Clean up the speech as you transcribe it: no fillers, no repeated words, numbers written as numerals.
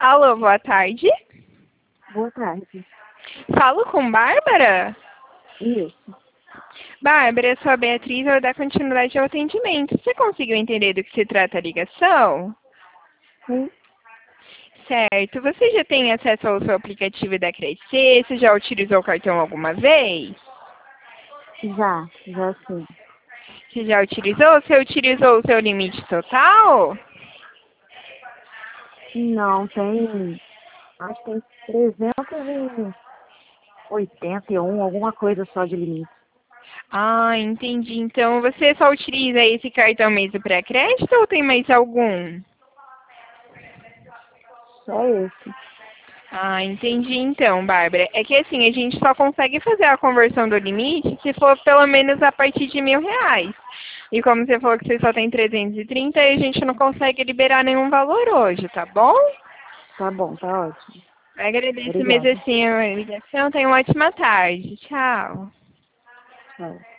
Alô, boa tarde. Boa tarde. Falo com Bárbara? Isso. Bárbara, eu sou a Beatriz, eu vou dar continuidade ao atendimento. Você conseguiu entender do que se trata a ligação? Sim. Certo. Você já tem acesso ao seu aplicativo da Crescer? Você já utilizou o cartão alguma vez? Já sim. Você já utilizou? Você utilizou o seu limite total? Não, tem. Acho que tem 381, alguma coisa só de limite. Ah, entendi. Então você só utiliza esse cartão mesmo para crédito ou tem mais algum? Só esse. Ah, entendi então, Bárbara. É que assim, a gente só consegue fazer a conversão do limite se for pelo menos a partir de R$ 1.000. E como você falou que você só tem 330, aí a gente não consegue liberar nenhum valor hoje, tá bom? Tá bom, tá ótimo. Agradeço mesmo Obrigada. assim a ligação. Tenha uma ótima tarde. Tchau. Tchau.